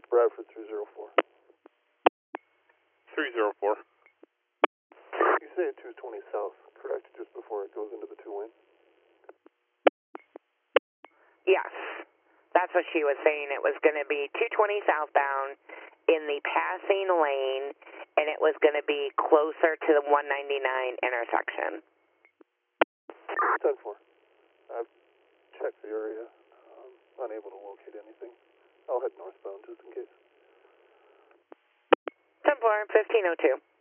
Bradford 304. 304. You say at 220 south, correct? Just before it goes into the two-lane? Yes. That's what she was saying. It was going to be 220 southbound in the passing lane, and it was going to be closer to the 199 intersection. 10-4. I've checked the area. Unable to locate anything. I'll head northbound just in case. 10-4, 1502.